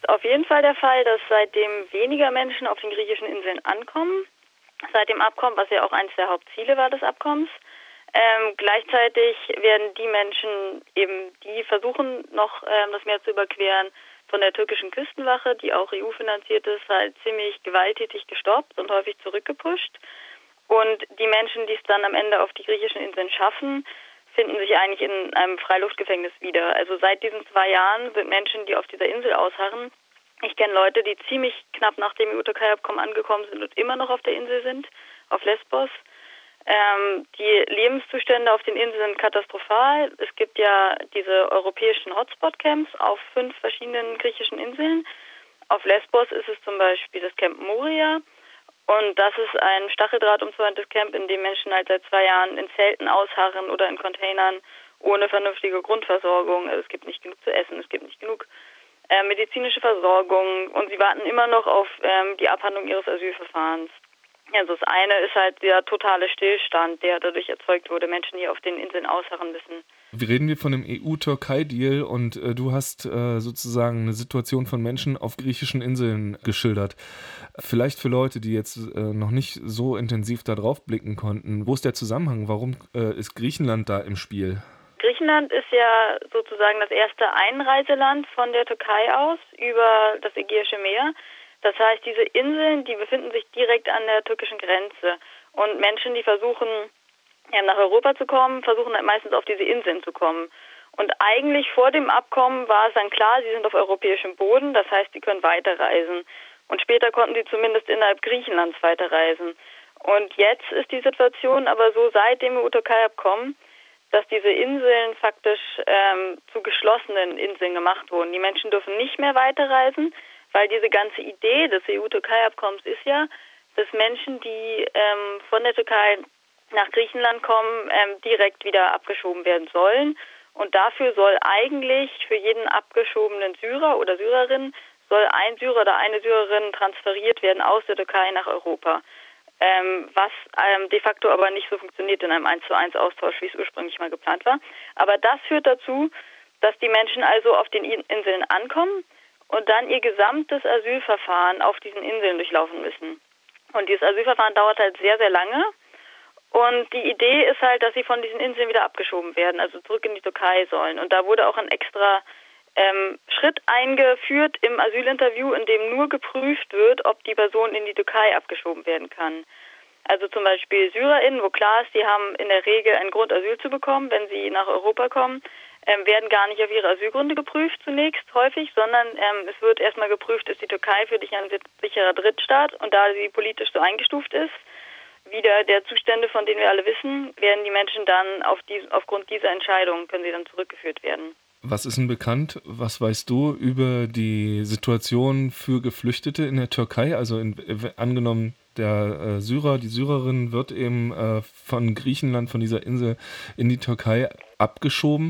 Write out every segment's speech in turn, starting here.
ist auf jeden Fall der Fall, dass seitdem weniger Menschen auf den griechischen Inseln ankommen, seit dem Abkommen, was ja auch eines der Hauptziele war des Abkommens. Gleichzeitig werden die Menschen eben, die versuchen noch das Meer zu überqueren, von der türkischen Küstenwache, die auch EU-finanziert ist, halt ziemlich gewalttätig gestoppt und häufig zurückgepusht. Und die Menschen, die es dann am Ende auf die griechischen Inseln schaffen, finden sich eigentlich in einem Freiluftgefängnis wieder. Also seit diesen 2 Jahren sind Menschen, die auf dieser Insel ausharren. Ich kenne Leute, die ziemlich knapp nach dem EU-Türkei-Abkommen angekommen sind und immer noch auf der Insel sind, auf Lesbos. Die Lebenszustände auf den Inseln sind katastrophal. Es gibt ja diese europäischen Hotspot-Camps auf 5 verschiedenen griechischen Inseln. Auf Lesbos ist es zum Beispiel das Camp Moria. Und das ist ein stacheldrahtumzäuntes Camp, in dem Menschen halt seit 2 Jahren in Zelten ausharren oder in Containern ohne vernünftige Grundversorgung. Also es gibt nicht genug zu essen, es gibt nicht genug medizinische Versorgung und sie warten immer noch auf die Abhandlung ihres Asylverfahrens. Also das eine ist halt der totale Stillstand, der dadurch erzeugt wurde, Menschen, die auf den Inseln ausharren müssen. Wir reden hier von dem EU-Türkei-Deal und du hast sozusagen eine Situation von Menschen auf griechischen Inseln geschildert. Vielleicht für Leute, die jetzt noch nicht so intensiv da drauf blicken konnten, wo ist der Zusammenhang? Warum ist Griechenland da im Spiel? Griechenland ist ja sozusagen das erste Einreiseland von der Türkei aus über das Ägäische Meer. Das heißt, diese Inseln, die befinden sich direkt an der türkischen Grenze. Und Menschen, die versuchen, nach Europa zu kommen, versuchen halt meistens auf diese Inseln zu kommen. Und eigentlich vor dem Abkommen war es dann klar, sie sind auf europäischem Boden, das heißt, sie können weiterreisen. Und später konnten sie zumindest innerhalb Griechenlands weiterreisen. Und jetzt ist die Situation aber so seit dem EU-Türkei-Abkommen, dass diese Inseln faktisch zu geschlossenen Inseln gemacht wurden. Die Menschen dürfen nicht mehr weiterreisen, weil diese ganze Idee des EU-Türkei-Abkommens ist ja, dass Menschen, die von der Türkei nach Griechenland kommen, direkt wieder abgeschoben werden sollen. Und dafür soll eigentlich für jeden abgeschobenen Syrer oder Syrerin soll ein Syrer oder eine Syrerin transferiert werden aus der Türkei nach Europa. Was de facto aber nicht so funktioniert in einem 1:1 Austausch, wie es ursprünglich mal geplant war. Aber das führt dazu, dass die Menschen also auf den Inseln ankommen und dann ihr gesamtes Asylverfahren auf diesen Inseln durchlaufen müssen. Und dieses Asylverfahren dauert halt sehr, sehr lange. Und die Idee ist halt, dass sie von diesen Inseln wieder abgeschoben werden, also zurück in die Türkei sollen. Und da wurde auch ein extra Schritt eingeführt im Asylinterview, in dem nur geprüft wird, ob die Person in die Türkei abgeschoben werden kann. Also zum Beispiel SyrerInnen, wo klar ist, die haben in der Regel einen Grund, Asyl zu bekommen, wenn sie nach Europa kommen, werden gar nicht auf ihre Asylgründe geprüft zunächst häufig, sondern es wird erstmal geprüft, ist die Türkei für dich ein sicherer Drittstaat, und da sie politisch so eingestuft ist, wieder der Zustände, von denen wir alle wissen, werden die Menschen dann aufgrund dieser Entscheidung, können sie dann zurückgeführt werden. Was ist denn bekannt? Was weißt du über die Situation für Geflüchtete in der Türkei? Also angenommen, der Syrer, die Syrerin wird eben von Griechenland, von dieser Insel in die Türkei abgeschoben.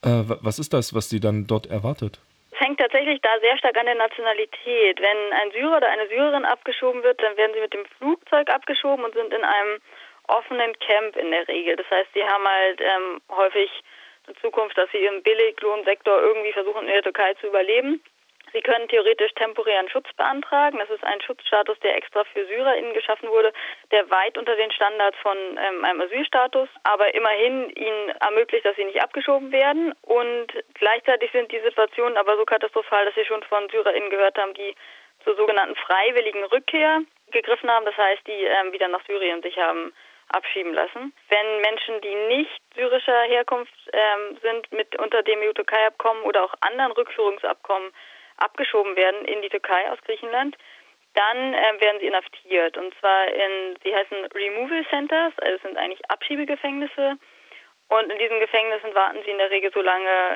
Was ist das, was sie dann dort erwartet? Es hängt tatsächlich da sehr stark an der Nationalität. Wenn ein Syrer oder eine Syrerin abgeschoben wird, dann werden sie mit dem Flugzeug abgeschoben und sind in einem offenen Camp in der Regel. Das heißt, sie haben halt häufig in Zukunft, dass sie im Billiglohnsektor irgendwie versuchen, in der Türkei zu überleben. Sie können theoretisch temporären Schutz beantragen. Das ist ein Schutzstatus, der extra für SyrerInnen geschaffen wurde, der weit unter den Standards von einem Asylstatus, aber immerhin ihnen ermöglicht, dass sie nicht abgeschoben werden. Und gleichzeitig sind die Situationen aber so katastrophal, dass sie schon von SyrerInnen gehört haben, die zur sogenannten freiwilligen Rückkehr gegriffen haben. Das heißt, die wieder nach Syrien sich haben abschieben lassen. Wenn Menschen, die nicht syrischer Herkunft sind, mit unter dem EU-Türkei-Abkommen oder auch anderen Rückführungsabkommen abgeschoben werden in die Türkei aus Griechenland, dann werden sie inhaftiert. Und zwar sie heißen Removal Centers, also es sind eigentlich Abschiebegefängnisse. Und in diesen Gefängnissen warten sie in der Regel so lange,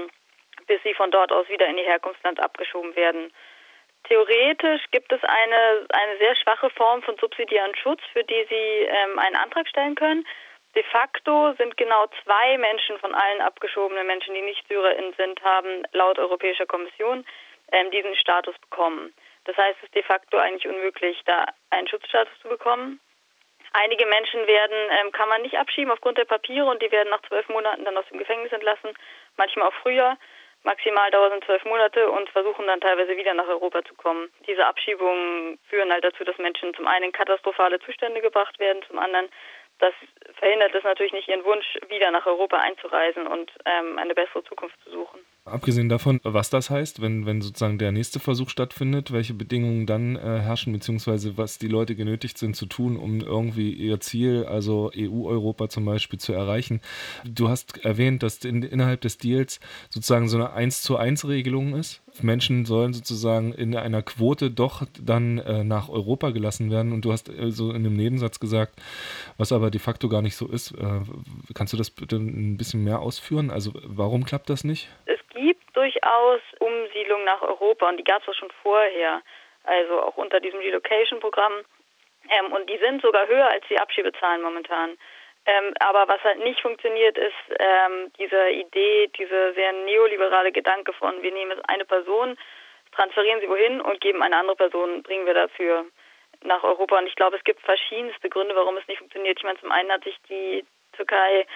bis sie von dort aus wieder in ihr Herkunftsland abgeschoben werden. Theoretisch gibt es eine sehr schwache Form von subsidiären Schutz, für die sie einen Antrag stellen können. De facto sind genau 2 Menschen von allen abgeschobenen Menschen, die nicht SyrerInnen sind, haben laut Europäischer Kommission diesen Status bekommen. Das heißt, es ist de facto eigentlich unmöglich, da einen Schutzstatus zu bekommen. Einige Menschen kann man nicht abschieben aufgrund der Papiere, und die werden nach 12 Monaten dann aus dem Gefängnis entlassen, manchmal auch früher. Maximaldauer sind 12 Monate und versuchen dann teilweise wieder nach Europa zu kommen. Diese Abschiebungen führen halt dazu, dass Menschen zum einen in katastrophale Zustände gebracht werden, zum anderen, das verhindert es natürlich nicht, ihren Wunsch, wieder nach Europa einzureisen und eine bessere Zukunft zu suchen. Abgesehen davon, was das heißt, wenn sozusagen der nächste Versuch stattfindet, welche Bedingungen dann herrschen, beziehungsweise was die Leute genötigt sind zu tun, um irgendwie ihr Ziel, also EU-Europa zum Beispiel, zu erreichen. Du hast erwähnt, dass innerhalb des Deals sozusagen so eine 1:1-Regelung ist. Menschen sollen sozusagen in einer Quote doch dann nach Europa gelassen werden. Und du hast so in einem Nebensatz gesagt, was aber de facto gar nicht so ist. Kannst du das bitte ein bisschen mehr ausführen? Also warum klappt das nicht? Es gibt durchaus Umsiedlung nach Europa und die gab es auch schon vorher, also auch unter diesem Relocation-Programm. Und die sind sogar höher als die Abschiebezahlen momentan. Aber was halt nicht funktioniert, ist diese Idee, diese sehr neoliberale Gedanke von, wir nehmen jetzt eine Person, transferieren sie wohin und geben eine andere Person, bringen wir dafür nach Europa. Und ich glaube, es gibt verschiedenste Gründe, warum es nicht funktioniert. Ich meine, zum einen hat sich die Türkei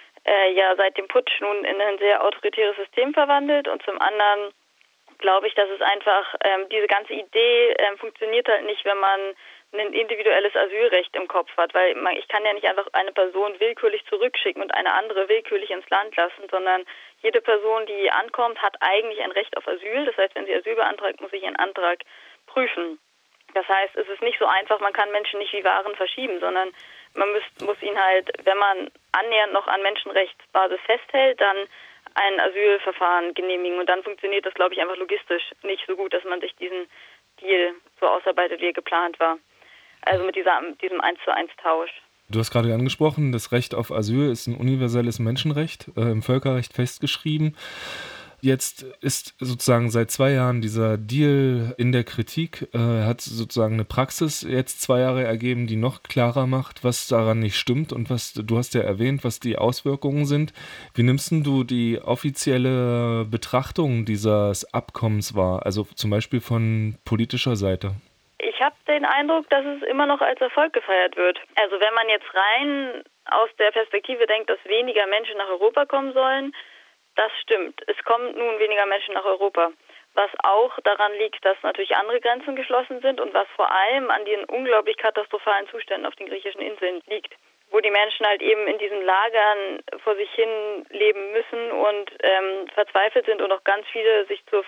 ja seit dem Putsch nun in ein sehr autoritäres System verwandelt und zum anderen glaube ich, dass es einfach, diese ganze Idee funktioniert halt nicht, wenn man ein individuelles Asylrecht im Kopf hat, weil ich kann ja nicht einfach eine Person willkürlich zurückschicken und eine andere willkürlich ins Land lassen, sondern jede Person, die ankommt, hat eigentlich ein Recht auf Asyl. Das heißt, wenn sie Asyl beantragt, muss ich ihren Antrag prüfen. Das heißt, es ist nicht so einfach, man kann Menschen nicht wie Waren verschieben, sondern man muss ihn halt, wenn man annähernd noch an Menschenrechtsbasis festhält, dann ein Asylverfahren genehmigen. Und dann funktioniert das, glaube ich, einfach logistisch nicht so gut, dass man sich diesen Deal so ausarbeitet, wie er geplant war. Also mit diesem 1:1-Tausch. Du hast gerade angesprochen, das Recht auf Asyl ist ein universelles Menschenrecht, im Völkerrecht festgeschrieben. Jetzt ist sozusagen seit 2 Jahren dieser Deal in der Kritik, hat sozusagen eine Praxis jetzt 2 Jahre ergeben, die noch klarer macht, was daran nicht stimmt und was, du hast ja erwähnt, was die Auswirkungen sind. Wie nimmst du die offizielle Betrachtung dieses Abkommens wahr, also zum Beispiel von politischer Seite? Ich habe den Eindruck, dass es immer noch als Erfolg gefeiert wird. Also wenn man jetzt rein aus der Perspektive denkt, dass weniger Menschen nach Europa kommen sollen, das stimmt. Es kommen nun weniger Menschen nach Europa. Was auch daran liegt, dass natürlich andere Grenzen geschlossen sind und was vor allem an den unglaublich katastrophalen Zuständen auf den griechischen Inseln liegt, wo die Menschen halt eben in diesen Lagern vor sich hin leben müssen und verzweifelt sind und auch ganz viele sich zur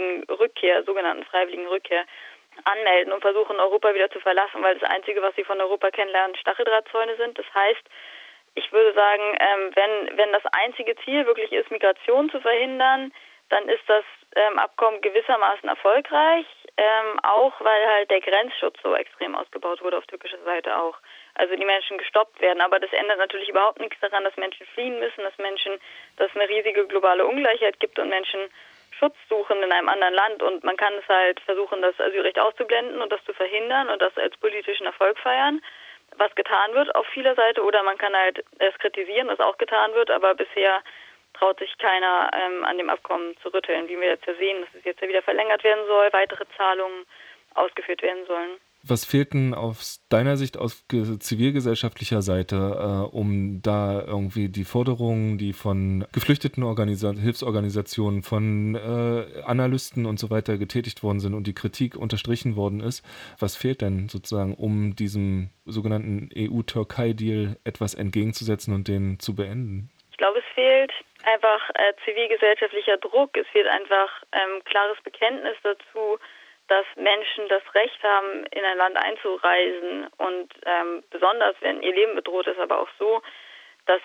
sogenannten freiwilligen Rückkehr anmelden und versuchen, Europa wieder zu verlassen, weil das Einzige, was sie von Europa kennenlernen, Stacheldrahtzäune sind. Das heißt, ich würde sagen, wenn das einzige Ziel wirklich ist, Migration zu verhindern, dann ist das Abkommen gewissermaßen erfolgreich, auch weil halt der Grenzschutz so extrem ausgebaut wurde auf türkischer Seite auch. Also die Menschen gestoppt werden. Aber das ändert natürlich überhaupt nichts daran, dass Menschen fliehen müssen, dass es eine riesige globale Ungleichheit gibt und Menschen Schutz suchen in einem anderen Land. Und man kann es halt versuchen, das Asylrecht auszublenden und das zu verhindern und das als politischen Erfolg feiern, was getan wird auf vieler Seite. Oder man kann halt es kritisieren, was auch getan wird, aber bisher traut sich keiner an dem Abkommen zu rütteln, wie wir jetzt ja sehen, dass es jetzt ja wieder verlängert werden soll, weitere Zahlungen ausgeführt werden sollen. Was fehlt denn aus deiner Sicht aus zivilgesellschaftlicher Seite, um da irgendwie die Forderungen, die von geflüchteten Hilfsorganisationen, von Analysten und so weiter getätigt worden sind und die Kritik unterstrichen worden ist, was fehlt denn sozusagen, um diesem sogenannten EU-Türkei-Deal etwas entgegenzusetzen und den zu beenden? Ich glaube, es fehlt einfach zivilgesellschaftlicher Druck, es fehlt einfach klares Bekenntnis dazu, dass Menschen das Recht haben, in ein Land einzureisen und besonders, wenn ihr Leben bedroht ist, aber auch so, dass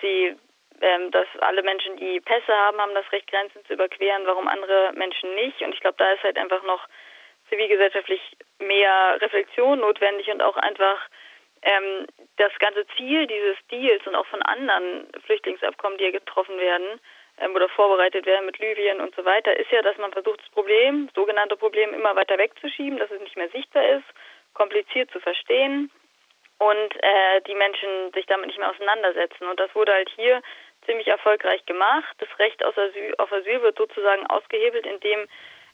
dass alle Menschen, die Pässe haben, haben das Recht, Grenzen zu überqueren, warum andere Menschen nicht. Und ich glaube, da ist halt einfach noch zivilgesellschaftlich mehr Reflexion notwendig und auch einfach das ganze Ziel dieses Deals und auch von anderen Flüchtlingsabkommen, die ja getroffen werden, oder vorbereitet werden mit Libyen und so weiter, ist ja, dass man versucht, das sogenannte Problem, immer weiter wegzuschieben, dass es nicht mehr sichtbar ist, kompliziert zu verstehen und die Menschen sich damit nicht mehr auseinandersetzen. Und das wurde halt hier ziemlich erfolgreich gemacht. Das Recht auf Asyl wird sozusagen ausgehebelt, indem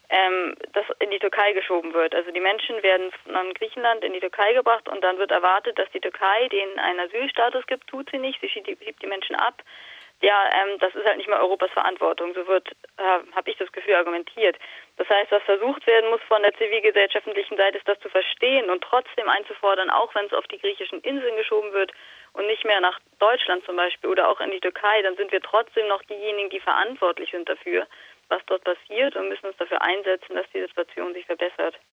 das in die Türkei geschoben wird. Also die Menschen werden von Griechenland in die Türkei gebracht und dann wird erwartet, dass die Türkei denen einen Asylstatus gibt, tut sie nicht, sie schiebt die Menschen ab. ja, das ist halt nicht mehr Europas Verantwortung. So wird, habe ich das Gefühl, argumentiert. Das heißt, was versucht werden muss von der zivilgesellschaftlichen Seite, ist das zu verstehen und trotzdem einzufordern, auch wenn es auf die griechischen Inseln geschoben wird und nicht mehr nach Deutschland zum Beispiel oder auch in die Türkei, dann sind wir trotzdem noch diejenigen, die verantwortlich sind dafür, was dort passiert und müssen uns dafür einsetzen, dass die Situation sich verbessert.